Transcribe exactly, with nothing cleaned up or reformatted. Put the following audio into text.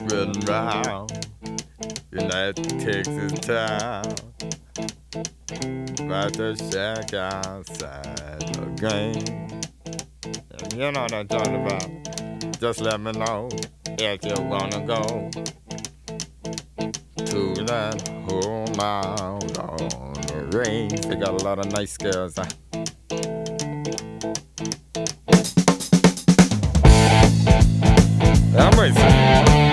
riding round in that Texas town. About to shack outside the game. And you know what I'm talking about. Just let me know if you wanna go to that home out on the range. They got a lot of nice girls. Huh? I'm racing.